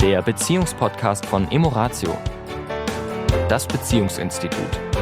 der Beziehungspodcast von Emoratio, das Beziehungsinstitut.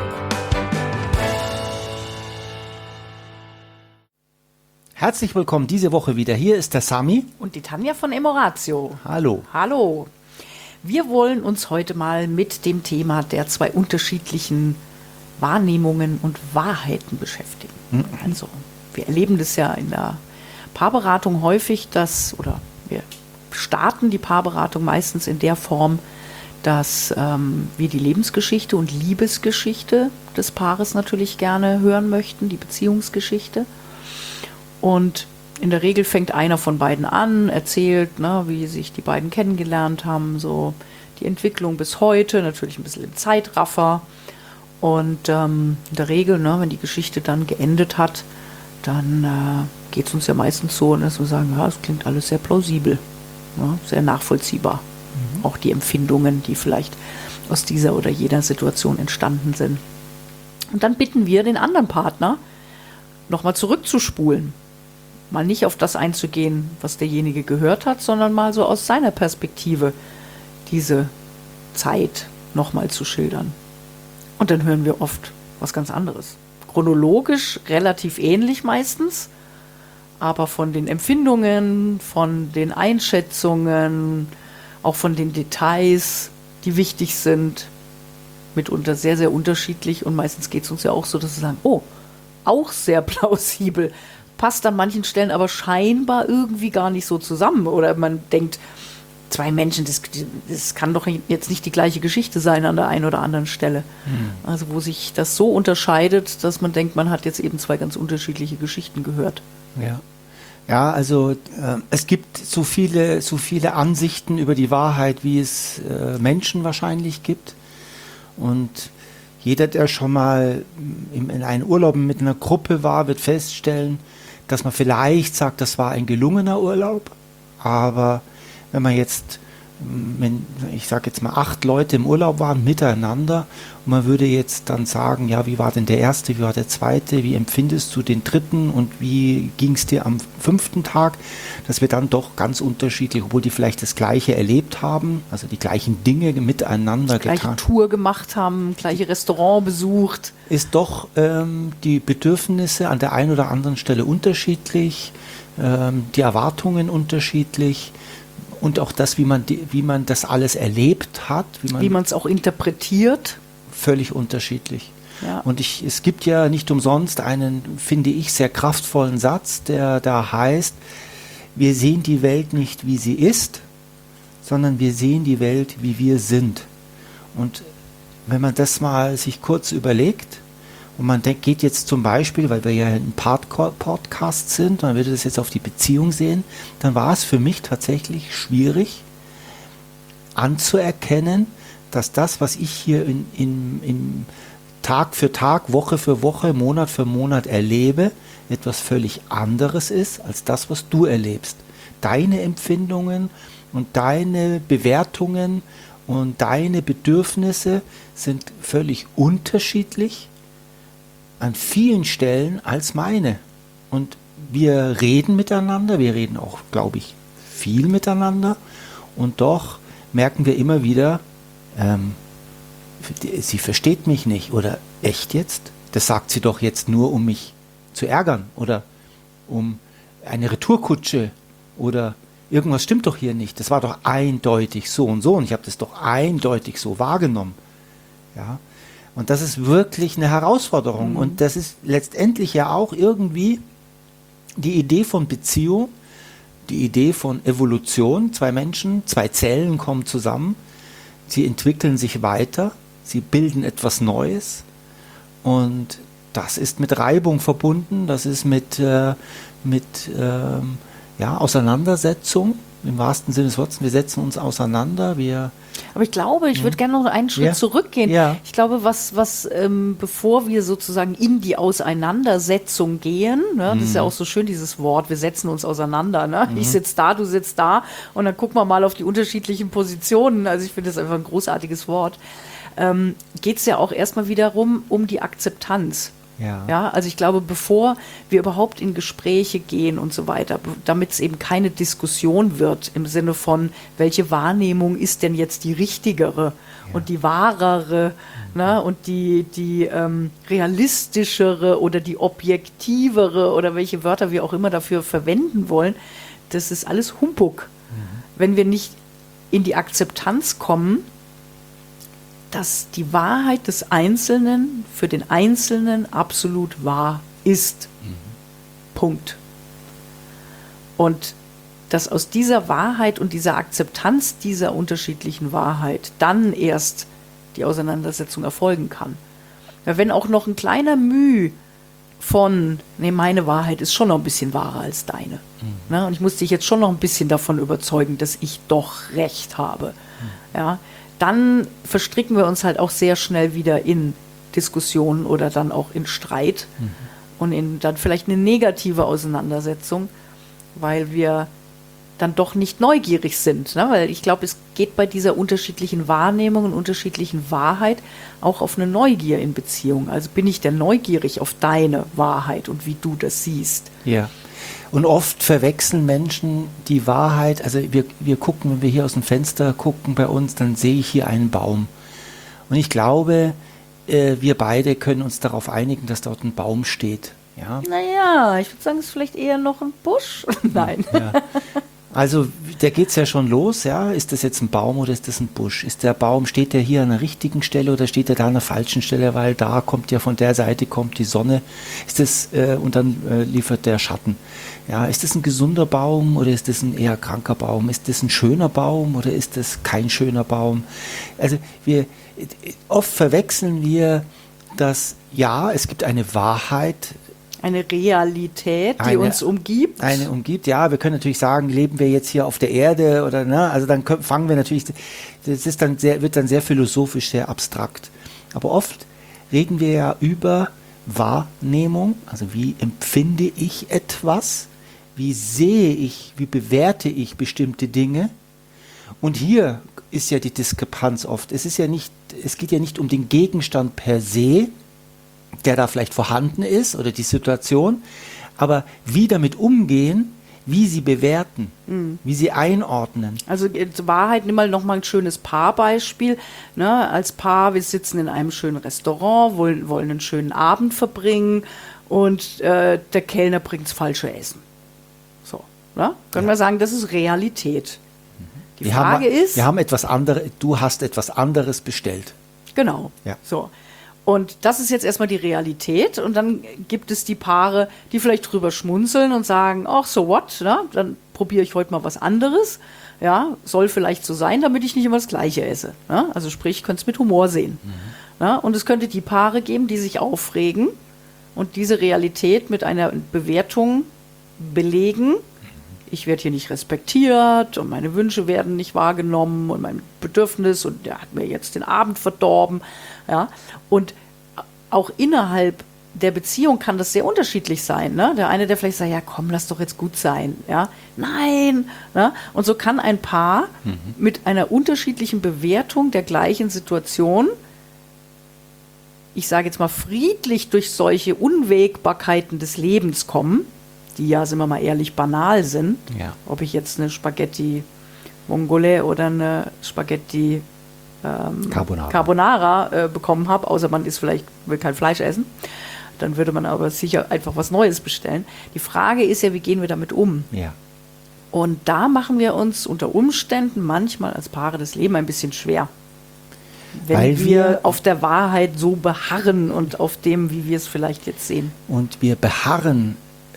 Herzlich willkommen diese Woche wieder. Hier ist der Sami. Und die Tanja von Emoratio. Hallo. Hallo. Wir wollen uns heute mal mit dem Thema der zwei unterschiedlichen Wahrnehmungen und Wahrheiten beschäftigen. Also, wir erleben das ja in der Paarberatung häufig, wir starten die Paarberatung meistens in der Form, dass wir die Lebensgeschichte und Liebesgeschichte des Paares natürlich gerne hören möchten, die Beziehungsgeschichte. Und in der Regel fängt einer von beiden an, erzählt, wie sich die beiden kennengelernt haben, so die Entwicklung bis heute, natürlich ein bisschen im Zeitraffer. Und in der Regel, wenn die Geschichte dann geendet hat, dann geht es uns ja meistens so, dass wir sagen, ja, es klingt alles sehr plausibel, sehr nachvollziehbar. Auch die Empfindungen, die vielleicht aus dieser oder jener Situation entstanden sind. Und dann bitten wir den anderen Partner, nochmal zurückzuspulen. Mal nicht auf das einzugehen, was derjenige gehört hat, sondern mal so aus seiner Perspektive diese Zeit nochmal zu schildern. Und dann hören wir oft was ganz anderes. Chronologisch relativ ähnlich meistens, aber von den Empfindungen, von den Einschätzungen, auch von den Details, die wichtig sind, mitunter sehr, sehr unterschiedlich. Und meistens geht es uns ja auch so, dass wir sagen, oh, auch sehr plausibel. Passt an manchen Stellen aber scheinbar irgendwie gar nicht so zusammen. Oder man denkt, zwei Menschen, das kann doch jetzt nicht die gleiche Geschichte sein an der einen oder anderen Stelle. Also wo sich das so unterscheidet, dass man denkt, man hat jetzt eben zwei ganz unterschiedliche Geschichten gehört. Ja, also es gibt so viele Ansichten über die Wahrheit, wie es Menschen wahrscheinlich gibt. Und jeder, der schon mal in einem Urlaub mit einer Gruppe war, wird feststellen, dass man vielleicht sagt, das war ein gelungener Urlaub. Aber wenn man jetzt, ich sage jetzt mal 8 Leute im Urlaub waren miteinander und man würde jetzt dann sagen, ja, wie war denn der erste, wie war der zweite, wie empfindest du den dritten und wie ging es dir am 5. Tag, dass wir dann doch ganz unterschiedlich, obwohl die vielleicht das Gleiche erlebt haben, also die gleichen Dinge miteinander getan. Gleiche Tour gemacht haben, gleiche Restaurant besucht. Ist doch die Bedürfnisse an der einen oder anderen Stelle unterschiedlich, die Erwartungen unterschiedlich. Und auch das, wie man das alles erlebt hat. Wie man es auch interpretiert. Völlig unterschiedlich. Ja. Und es gibt ja nicht umsonst einen, finde ich, sehr kraftvollen Satz, der da heißt, wir sehen die Welt nicht, wie sie ist, sondern wir sehen die Welt, wie wir sind. Und wenn man das mal sich kurz überlegt, und man geht jetzt zum Beispiel, weil wir ja ein Podcast sind, man würde das jetzt auf die Beziehung sehen, dann war es für mich tatsächlich schwierig anzuerkennen, dass das, was ich hier in Tag für Tag, Woche für Woche, Monat für Monat erlebe, etwas völlig anderes ist, als das, was du erlebst. Deine Empfindungen und deine Bewertungen und deine Bedürfnisse sind völlig unterschiedlich an vielen Stellen als meine. Und wir reden miteinander, wir reden auch, glaube ich, viel miteinander und doch merken wir immer wieder, sie versteht mich nicht oder echt jetzt? Das sagt sie doch jetzt nur, um mich zu ärgern oder um eine Retourkutsche oder irgendwas stimmt doch hier nicht. Das war doch eindeutig so und so und ich habe das doch eindeutig so wahrgenommen. Ja. Und das ist wirklich eine Herausforderung. Und das ist letztendlich ja auch irgendwie die Idee von Beziehung, die Idee von Evolution. 2 Menschen, 2 Zellen kommen zusammen, sie entwickeln sich weiter, sie bilden etwas Neues. Und das ist mit Reibung verbunden, das ist mit Auseinandersetzung. Im wahrsten Sinne des Wortes, wir setzen uns auseinander, Aber ich glaube, ich würde gerne noch einen Schritt zurückgehen. Ja. Ich glaube, bevor wir sozusagen in die Auseinandersetzung gehen, das ist ja auch so schön, dieses Wort, wir setzen uns auseinander. Ich sitze da, du sitzt da und dann gucken wir mal auf die unterschiedlichen Positionen. Also ich finde das einfach ein großartiges Wort. Geht es ja auch erstmal wiederum um die Akzeptanz. Ja. Ja, also ich glaube, bevor wir überhaupt in Gespräche gehen und so weiter, damit es eben keine Diskussion wird im Sinne von, welche Wahrnehmung ist denn jetzt die richtigere und die wahrere, ne, und die realistischere oder die objektivere oder welche Wörter wir auch immer dafür verwenden wollen, das ist alles Humbug. Wenn wir nicht in die Akzeptanz kommen, dass die Wahrheit des Einzelnen für den Einzelnen absolut wahr ist. Punkt. Und dass aus dieser Wahrheit und dieser Akzeptanz dieser unterschiedlichen Wahrheit dann erst die Auseinandersetzung erfolgen kann. Ja, wenn auch noch ein kleiner Mühe von, nee, meine Wahrheit ist schon noch ein bisschen wahrer als deine. Ne? Und ich muss dich jetzt schon noch ein bisschen davon überzeugen, dass ich doch recht habe. Ja, dann verstricken wir uns halt auch sehr schnell wieder in Diskussionen oder dann auch in Streit und in dann vielleicht eine negative Auseinandersetzung, weil wir dann doch nicht neugierig sind. Ne? Weil ich glaube, es geht bei dieser unterschiedlichen Wahrnehmung und unterschiedlichen Wahrheit auch auf eine Neugier in Beziehung. Also bin ich denn neugierig auf deine Wahrheit und wie du das siehst? Ja. Und oft verwechseln Menschen die Wahrheit, also wir gucken, wenn wir hier aus dem Fenster gucken bei uns, dann sehe ich hier einen Baum. Und ich glaube, wir beide können uns darauf einigen, dass dort ein Baum steht. Ja? Naja, ich würde sagen, es ist vielleicht eher noch ein Busch. Nein. Ja. Also da geht es ja schon los, ja. Ist das jetzt ein Baum oder ist das ein Busch? Ist der Baum, steht der hier an der richtigen Stelle oder steht er da an der falschen Stelle, weil da kommt ja von der Seite kommt die Sonne. Ist das, und dann liefert der Schatten. Ja, ist das ein gesunder Baum oder ist das ein eher kranker Baum? Ist das ein schöner Baum oder ist das kein schöner Baum? Also oft verwechseln wir das, ja, es gibt eine Wahrheit, eine Realität, die uns umgibt. Eine umgibt, ja. Wir können natürlich sagen, leben wir jetzt hier auf der Erde oder, ne? Also dann fangen wir natürlich, das ist dann wird dann sehr philosophisch, sehr abstrakt. Aber oft reden wir ja über Wahrnehmung, also wie empfinde ich etwas, wie sehe ich, wie bewerte ich bestimmte Dinge. Und hier ist ja die Diskrepanz oft. Es geht ja nicht um den Gegenstand per se, der da vielleicht vorhanden ist oder die Situation, aber wie damit umgehen, wie sie bewerten, wie sie einordnen. Also Wahrheit, nimm mal nochmal ein schönes Paarbeispiel. Ne? Als Paar, wir sitzen in einem schönen Restaurant, wollen einen schönen Abend verbringen und der Kellner bringt das falsche Essen. So, ne? Können wir sagen, das ist Realität. Die Frage ist... Wir haben etwas anderes, du hast etwas anderes bestellt. Genau, ja. So. Und das ist jetzt erstmal die Realität und dann gibt es die Paare, die vielleicht drüber schmunzeln und sagen, ach, so what, ne? Dann probiere ich heute mal was anderes, ja, soll vielleicht so sein, damit ich nicht immer das Gleiche esse. Ne? Also sprich, ich könnte es mit Humor sehen. Ne? Und es könnte die Paare geben, die sich aufregen und diese Realität mit einer Bewertung belegen. Ich werde hier nicht respektiert und meine Wünsche werden nicht wahrgenommen und mein Bedürfnis und der hat mir jetzt den Abend verdorben. Ja? Und auch innerhalb der Beziehung kann das sehr unterschiedlich sein. Ne? Der eine, der vielleicht sagt, ja komm, lass doch jetzt gut sein. Ja? Nein. Ne? Und so kann ein Paar mit einer unterschiedlichen Bewertung der gleichen Situation, ich sage jetzt mal friedlich durch solche Unwägbarkeiten des Lebens kommen, die ja, sind wir mal ehrlich, banal sind. Ja. Ob ich jetzt eine Spaghetti Vongole oder eine Spaghetti Carbonara bekommen habe, außer man will kein Fleisch essen, dann würde man aber sicher einfach was Neues bestellen. Die Frage ist ja, wie gehen wir damit um? Ja. Und da machen wir uns unter Umständen manchmal als Paare das Leben ein bisschen schwer. Wenn wir auf der Wahrheit so beharren und auf dem, wie wir es vielleicht jetzt sehen. Und wir beharren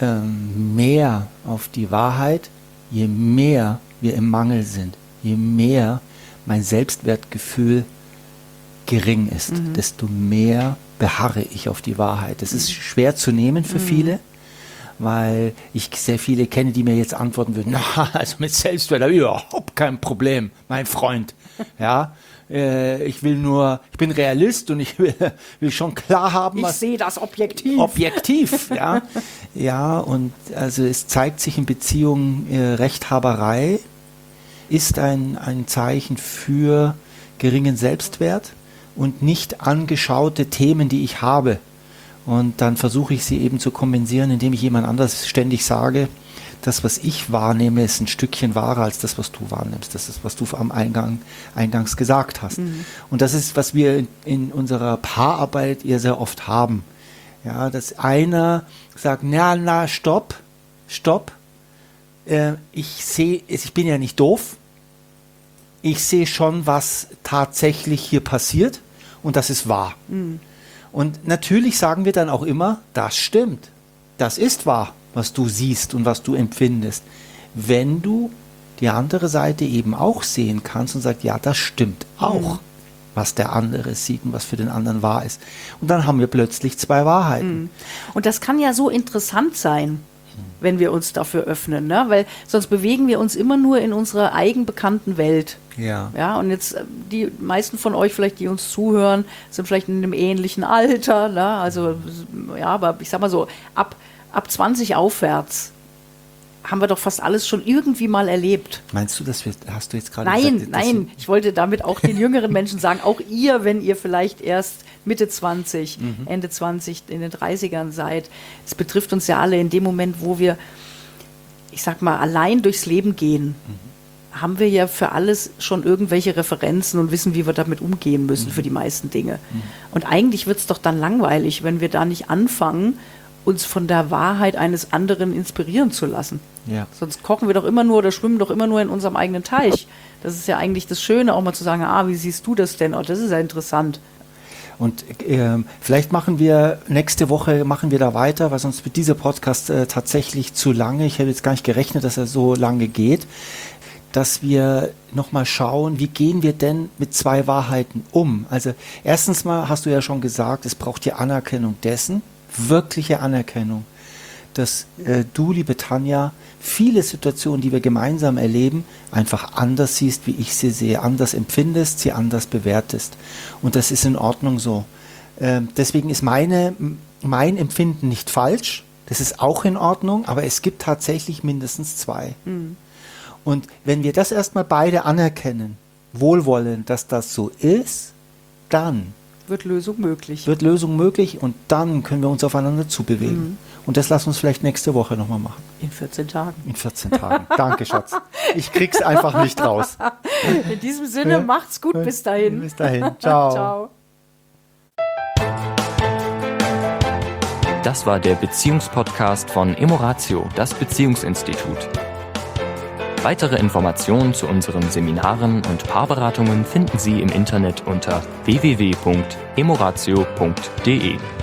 mehr auf die Wahrheit, je mehr wir im Mangel sind, je mehr mein Selbstwertgefühl gering ist, desto mehr beharre ich auf die Wahrheit. Das ist schwer zu nehmen für viele, weil ich sehr viele kenne, die mir jetzt antworten würden, na, also mit Selbstwert habe ich überhaupt kein Problem, mein Freund. Ja, ich bin Realist und ich will schon klar haben, was... Ich sehe das objektiv. Objektiv, ja. Ja, und also es zeigt sich in Beziehungen, Rechthaberei ist ein Zeichen für geringen Selbstwert und nicht angeschaute Themen, die ich habe. Und dann versuche ich sie eben zu kompensieren, indem ich jemand anders ständig sage, das, was ich wahrnehme, ist ein Stückchen wahrer als das, was du wahrnimmst. Das ist, was du eingangs gesagt hast. Und das ist, was wir in unserer Paararbeit eher sehr oft haben. Ja, dass einer sagt, stopp. Ich bin ja nicht doof. Ich sehe schon, was tatsächlich hier passiert und das ist wahr. Und natürlich sagen wir dann auch immer, das stimmt. Das ist wahr, was du siehst und was du empfindest. Wenn du die andere Seite eben auch sehen kannst und sagst, ja, das stimmt auch, was der andere sieht und was für den anderen wahr ist. Und dann haben wir plötzlich zwei Wahrheiten. Und das kann ja so interessant sein, wenn wir uns dafür öffnen, ne? Weil sonst bewegen wir uns immer nur in unserer eigenbekannten Welt. Ja, und jetzt die meisten von euch vielleicht, die uns zuhören, sind vielleicht in einem ähnlichen Alter, ne? Also ja, aber ich sag mal so, ab 20 aufwärts haben wir doch fast alles schon irgendwie mal erlebt. Meinst du, hast du jetzt gerade gesagt? Nein, ich wollte damit auch den jüngeren Menschen sagen, auch ihr, wenn ihr vielleicht erst Mitte 20, Ende 20, in den 30ern seid, es betrifft uns ja alle in dem Moment, wo wir, ich sag mal, allein durchs Leben gehen, haben wir ja für alles schon irgendwelche Referenzen und wissen, wie wir damit umgehen müssen für die meisten Dinge. Und eigentlich wird es doch dann langweilig, wenn wir da nicht anfangen, uns von der Wahrheit eines anderen inspirieren zu lassen. Ja. Sonst kochen wir doch immer nur oder schwimmen doch immer nur in unserem eigenen Teich. Das ist ja eigentlich das Schöne, auch mal zu sagen, wie siehst du das denn? Oh, das ist ja interessant. Und vielleicht nächste Woche da weiter, weil sonst wird dieser Podcast tatsächlich zu lange. Ich habe jetzt gar nicht gerechnet, dass er so lange geht. Dass wir nochmal schauen, wie gehen wir denn mit zwei Wahrheiten um? Also erstens mal hast du ja schon gesagt, es braucht die Anerkennung dessen, wirkliche Anerkennung, dass du, liebe Tanja, viele Situationen, die wir gemeinsam erleben, einfach anders siehst, wie ich sie sehe, anders empfindest, sie anders bewertest. Und das ist in Ordnung so. Deswegen ist mein Empfinden nicht falsch, das ist auch in Ordnung, aber es gibt tatsächlich mindestens zwei. Und wenn wir das erstmal beide anerkennen, wohlwollend, dass das so ist, dann wird Lösung möglich. Und dann können wir uns aufeinander zubewegen. Und das lass uns vielleicht nächste Woche nochmal machen. In 14 Tagen. Danke, Schatz. Ich krieg's einfach nicht raus. In diesem Sinne, macht's gut. Bis dahin. Bis dahin. Ciao. Ciao. Das war der Beziehungspodcast von Emoratio, das Beziehungsinstitut. Weitere Informationen zu unseren Seminaren und Paarberatungen finden Sie im Internet unter www.emoratio.de.